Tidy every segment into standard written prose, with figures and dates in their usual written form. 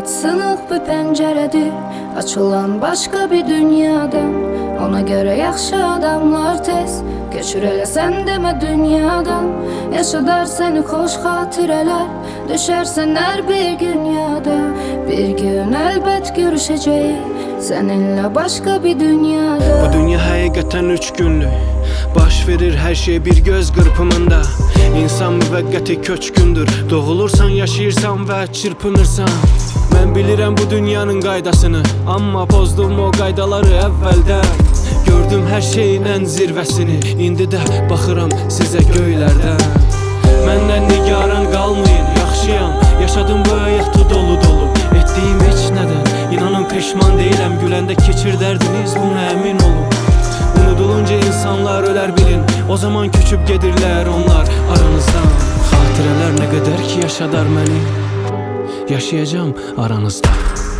hayat sınık bir penceredir, açılan başka bir dünyadan. Ona göre yaxşı adamlar tez köçür elə sən demə dünyadan. Yaşadar səni xoş xatirələr, düşərsən hər bir gün yada. Bir gün əlbət görüşəcəyik səninlə başqa bir dünyada. Bu dünya həqiqətən 3 günlük, baş verir hər şey bir göz qırpımında. İnsan müvəqqəti köçkündür, doğulursan, yaşayırsan və çırpınırsan. Mən bilirəm bu dünyanın qaydasını, amma pozdum o qaydaları əvvəldən. Gördüm hər şeyin ən zirvəsini, indi də baxıram sizə göylərdən. Məndən nigaran qalmayın, yaxşıyam, yaşadım bu həyatı dolu dolu. Etdiyim heç nədən, inanın peşman deyiləm, güləndə keçir dərdiniz, buna əmin olun. Unudulunca insanlar ölər bilin, o zaman köçüb gedirlər onlar aranızdan. Xatirələr nə qədər ki yaşadar məni, yaşayacağım aranızda.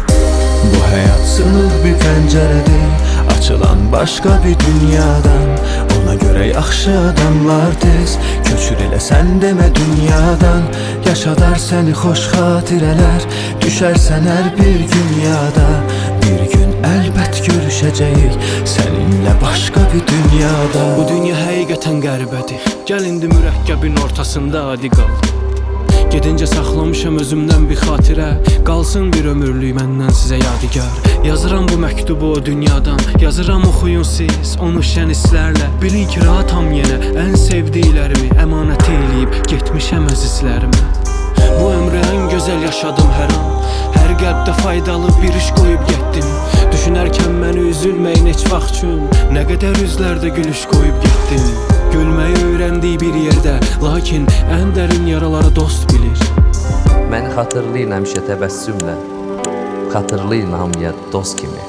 Bu hayat sınık bir penceredir, açılan başka bir dünyadan. Ona göre yaxşı adamlar tez köçür elə sən demə dünyadan. Yaşadar səni xoş xatirələr, düşərsən hər bir gün yada. Bir gün əlbət görüşəcəyik səninlə başqa bir dünyada. Bu dünya həqiqətən qəribədir, gəl indi mürəkkəbin ortasında adi qal. Gedincə saxlamışam özümdən bir xatirə, qalsın bir ömürlük məndən sizə yadigar. Yazıram bu məktubu o dünyadan, yazıram oxuyun siz onu şən hisslərlə. Bilin ki rahatam yenə, ən sevdiklərimi əmanət eləyib getmişəm əzizlərimə. Bu ömrü ən gözəl yaşadım hər an, hər qəlbdə faydalı bir iş qoyub getdim. Düşünərkən məni üzülməyin heç vaxt üçün, nə qədər üzlərdə gülüş qoyub getdim. Gülməyi öyrəndiyi bir yerdə, lakin ən dərin yaraları dost bilir. Məni xatırlayın həmişə təbəssümlə, xatırlayın hamıya dost kimi.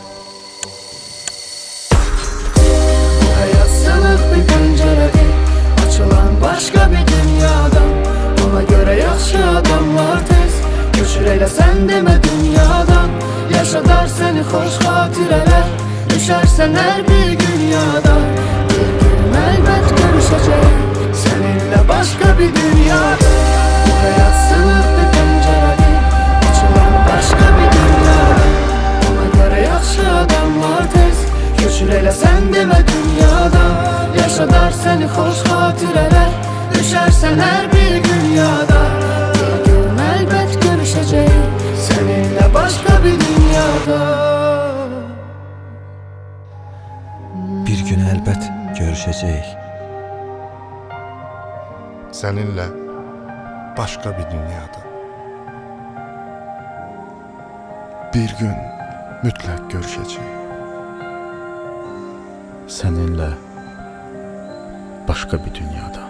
Bu hayat sınık bir penceredir, açılan başka bir dünyadan. Ona göre yaxşı adamlar tez köçür elə sən demə dünyadan. Yaşadar səni xoş xatirələr, düşərsən hər bir gün yada. Bir gün əlbət görüşəcəyik səninlə başqa bir dünyada. Bu hayat sınık bir penceredir, açılan başqa bir dünyadan. Ona göre yaxşı adamlar tez köçür elə sən demə dünyadan. Yaşadar səni xoş xatirələr, düşərsən hər bir gün yada. Bir gün əlbət görüşəcəyik səninlə başqa bir dünyada. Bir gün əlbət görüşəcəyik Seninle başka bir dünyada. Bir gün mütləq görüşəcəyik. səninlə başqa bir dünyada.